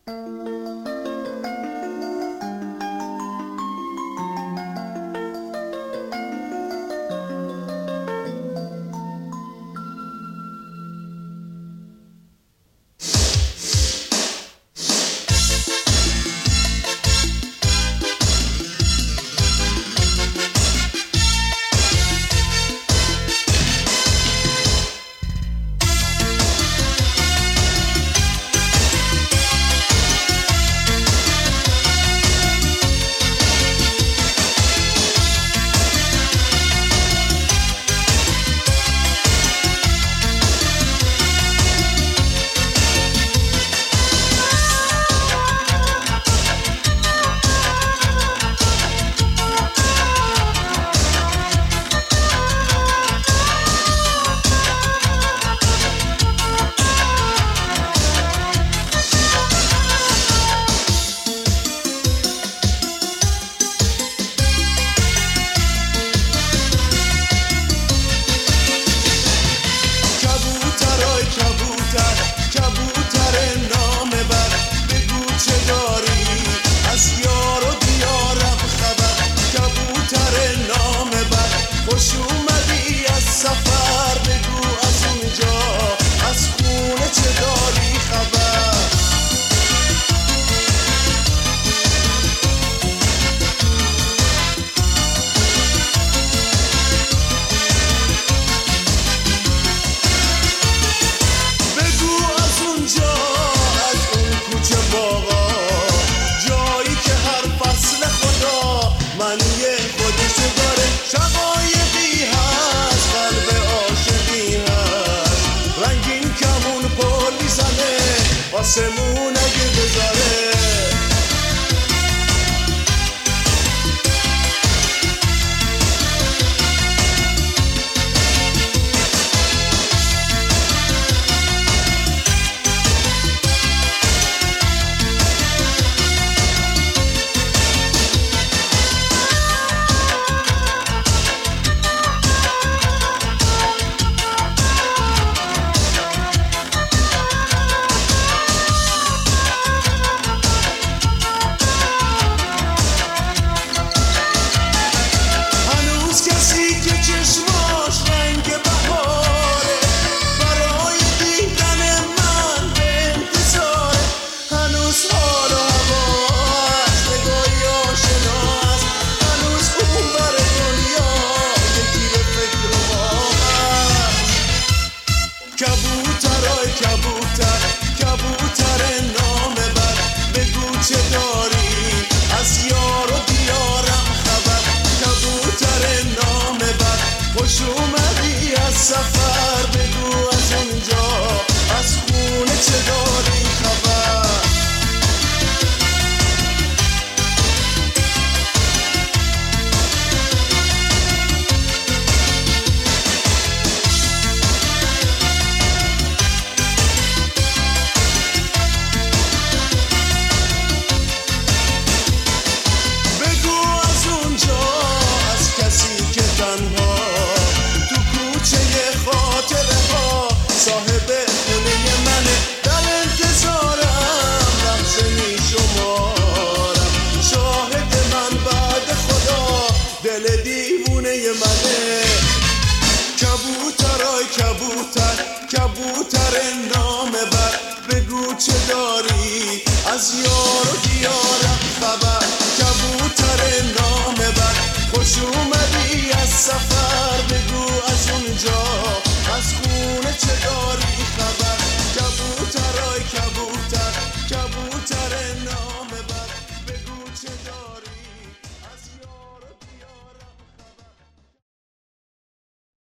آسمون اگه بذاره کبوتر نامه بر بگو چه داری از یار و دیارم خبر کبوتر نامه بر خوش اومدی از سفر بگو از اونجا از خونه چه داری خبر صاحب خونه منه در انتظارم لحظه می شمارم شاهد من بعد خدا دل دیوونه منه کبوترای کبوتر نامه بر بگو چه داری از یار و دیارم خبر